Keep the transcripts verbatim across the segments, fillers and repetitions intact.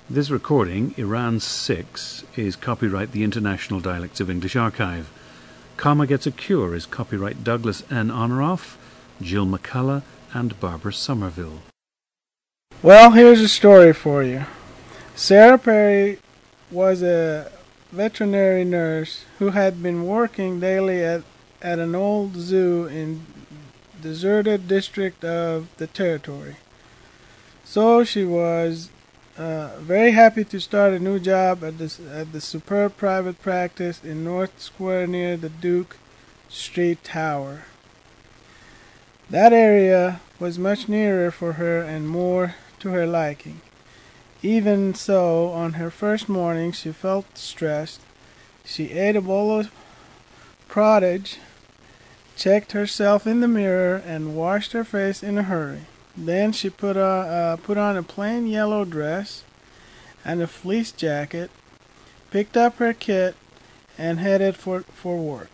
This recording, Iran six, is copyright the International Dialects of English Archive. Comma Gets a Cure is copyright Douglas N. Honoroff, Jill McCullough, and Barbara Somerville. Well, here's a story for you. Sarah Perry was a veterinary nurse who had been working daily at, at an old zoo in deserted district of the territory. So she was uh, very happy to start a new job at, this, at the superb private practice in North Square near the Duke Street Tower. That area was much nearer for her and more to her liking. Even so, on her first morning she felt stressed. She ate a bowl of porridge, checked herself in the mirror, and washed her face in a hurry. Then she put, on, uh, put on a plain yellow dress and a fleece jacket, picked up her kit, and headed for, for work.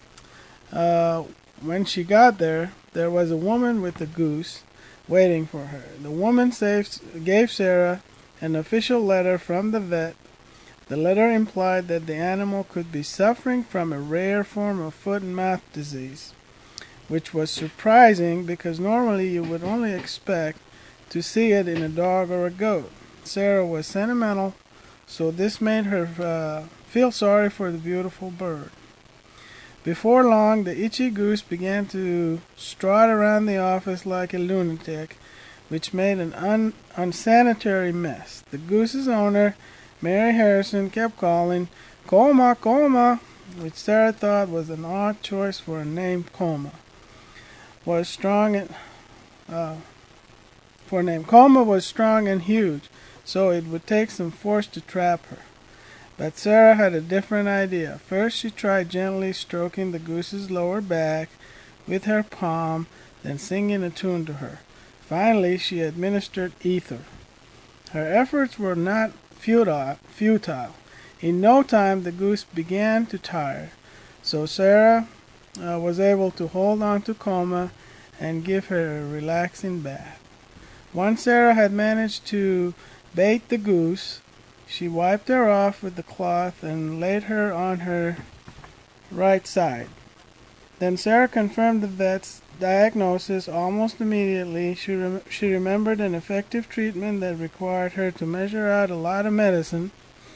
Uh, when she got there, there was a woman with a goose waiting for her. The woman saved, gave Sarah an official letter from the vet. The letter implied that the animal could be suffering from a rare form of foot and mouth disease, which was surprising because normally you would only expect to see it in a dog or a goat. Sarah was sentimental, so this made her uh, feel sorry for the beautiful bird. Before long, the itchy goose began to strut around the office like a lunatic, which made an un- unsanitary mess. The goose's owner, Mary Harrison, kept calling, "Coma, Coma," which Sarah thought was an odd choice for a name. Coma was strong and uh, for a name. Coma was strong and huge, so it would take some force to trap her. But Sarah had a different idea. First she tried gently stroking the goose's lower back with her palm, then singing a tune to her. Finally she administered ether. Her efforts were not futile. futile. In no time the goose began to tire, so Sarah uh, was able to hold on to Coma and give her a relaxing bath. Once Sarah had managed to bait the goose, she wiped her off with the cloth and laid her on her right side. Then Sarah confirmed the vet's diagnosis almost immediately. She, rem- she remembered an effective treatment that required her to measure out a lot of medicine.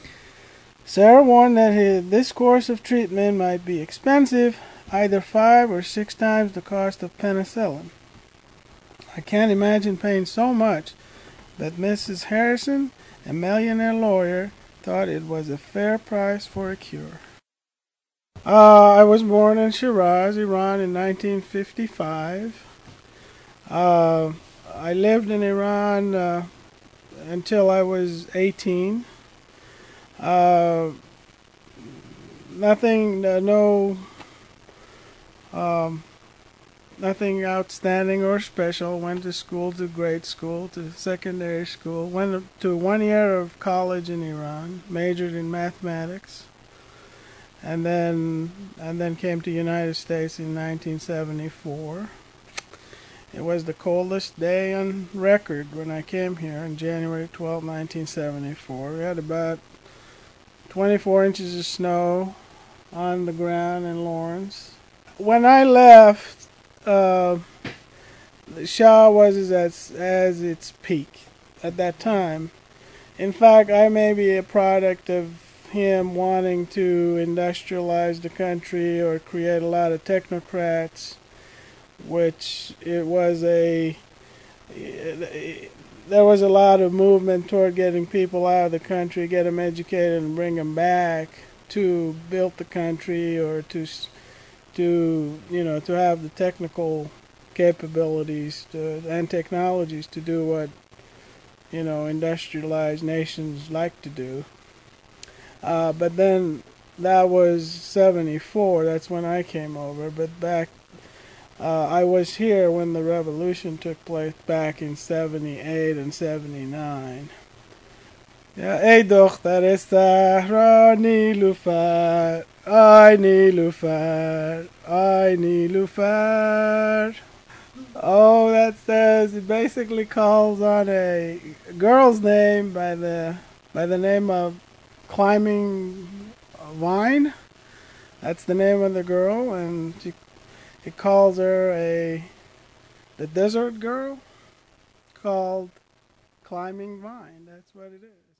Sarah warned that his, this course of treatment might be expensive, either five or six times the cost of penicillin. I can't imagine paying so much, but Missus Harrison, a millionaire lawyer, thought it was a fair price for a cure. Uh, I was born in Shiraz, Iran in nineteen fifty-five. Uh, I lived in Iran uh, until I was eighteen. Uh, nothing, uh, no, um, nothing outstanding or special. Went to school, to grade school, to secondary school. Went to one year of college in Iran. Majored in mathematics, and then and then came to the United States in nineteen seventy-four. It was the coldest day on record when I came here on January twelfth, nineteen seventy-four. We had about twenty-four inches of snow on the ground in Lawrence. When I left, uh, the Shah was as, as its peak at that time. In fact, I may be a product of him wanting to industrialize the country or create a lot of technocrats, which it was a... It, there was a lot of movement toward getting people out of the country, get them educated and bring them back to build the country, or to, to you know, to have the technical capabilities to, and technologies to do what, you know, industrialized nations like to do. Uh, but then that was seventy-four, that's when I came over, but back Uh, I was here when the revolution took place back in seventy-eight and seventy-nine. Ja, ey dochter Sahra Nilufar, ay Nilufar, ay Nilufar. Oh, that says, it basically calls on a girl's name by the by the name of Climbing Vine. That's the name of the girl, and she, he calls her a the desert girl called Climbing Vine. That's what it is.